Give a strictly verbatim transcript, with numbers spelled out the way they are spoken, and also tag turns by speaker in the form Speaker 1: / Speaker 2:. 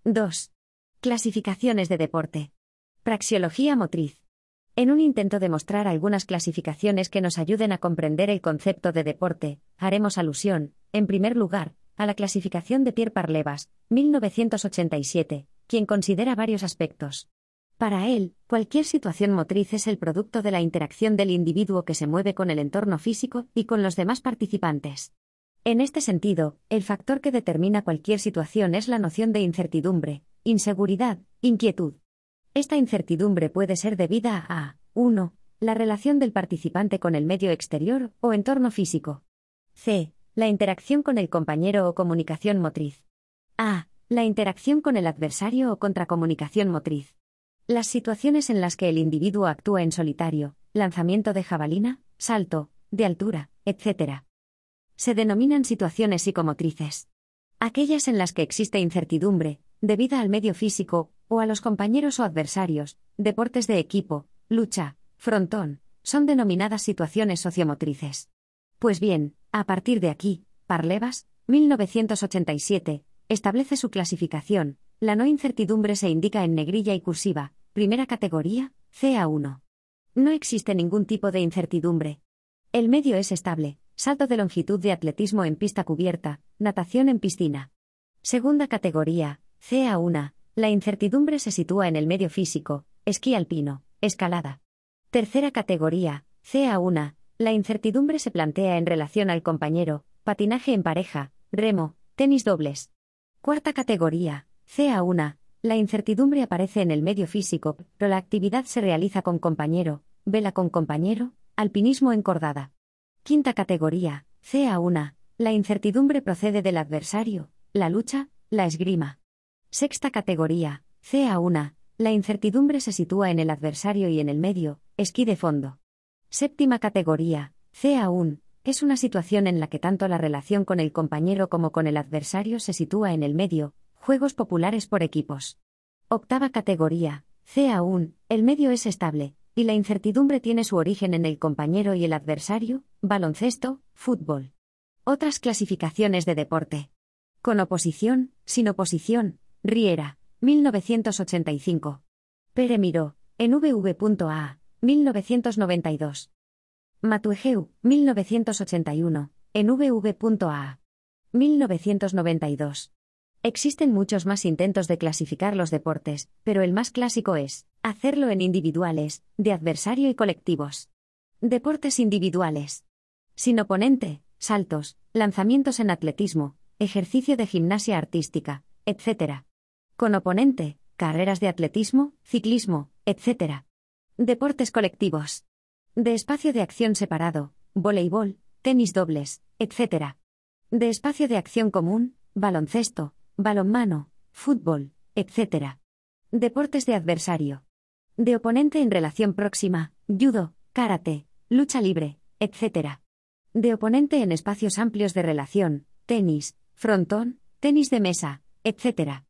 Speaker 1: dos. Clasificaciones de deporte. Praxeología motriz. En un intento de mostrar algunas clasificaciones que nos ayuden a comprender el concepto de deporte, haremos alusión, en primer lugar, a la clasificación de Pierre Parlevas, mil novecientos ochenta y siete, quien considera varios aspectos. Para él, cualquier situación motriz es el producto de la interacción del individuo que se mueve con el entorno físico y con los demás participantes. En este sentido, el factor que determina cualquier situación es la noción de incertidumbre, inseguridad, inquietud. Esta incertidumbre puede ser debida a uno. La relación del participante con el medio exterior o entorno físico. C. La interacción con el compañero o comunicación motriz. A. La interacción con el adversario o contracomunicación motriz. Las situaciones en las que el individuo actúa en solitario, lanzamiento de jabalina, salto, de altura, etcétera, se denominan situaciones psicomotrices. Aquellas en las que existe incertidumbre, debida al medio físico, o a los compañeros o adversarios, deportes de equipo, lucha, frontón, son denominadas situaciones sociomotrices. Pues bien, a partir de aquí, Parlevas, mil novecientos ochenta y siete, establece su clasificación. La no incertidumbre se indica en negrilla y cursiva, primera categoría, C A uno. No existe ningún tipo de incertidumbre. El medio es estable, salto de longitud de atletismo en pista cubierta, natación en piscina. Segunda categoría, C A uno. La incertidumbre se sitúa en el medio físico, esquí alpino, escalada. Tercera categoría, C A uno. La incertidumbre se plantea en relación al compañero, patinaje en pareja, remo, tenis dobles. Cuarta categoría, C A uno. La incertidumbre aparece en el medio físico, pero la actividad se realiza con compañero, vela con compañero, alpinismo encordada. Quinta categoría, C A uno. La incertidumbre procede del adversario, la lucha, la esgrima. Sexta categoría, C A uno. La incertidumbre se sitúa en el adversario y en el medio, esquí de fondo. Séptima categoría, C A uno. Es una situación en la que tanto la relación con el compañero como con el adversario se sitúa en el medio, juegos populares por equipos. Octava categoría, C A uno. El medio es estable, y la incertidumbre tiene su origen en el compañero y el adversario, baloncesto, fútbol. Otras clasificaciones de deporte. Con oposición, sin oposición, Riera, mil novecientos ochenta y cinco. Pere Miró, en V V A, mil novecientos noventa y dos. Matuegeu, mil novecientos ochenta y uno, en V V A. mil novecientos noventa y dos. Existen muchos más intentos de clasificar los deportes, pero el más clásico es hacerlo en individuales, de adversario y colectivos. Deportes individuales. Sin oponente, saltos, lanzamientos en atletismo, ejercicio de gimnasia artística, etcétera. Con oponente, carreras de atletismo, ciclismo, etcétera. Deportes colectivos. De espacio de acción separado, voleibol, tenis dobles, etcétera. De espacio de acción común, baloncesto, balonmano, fútbol, etcétera. Deportes de adversario. De oponente en relación próxima, judo, karate, lucha libre, etcétera. De oponente en espacios amplios de relación, tenis, frontón, tenis de mesa, etcétera.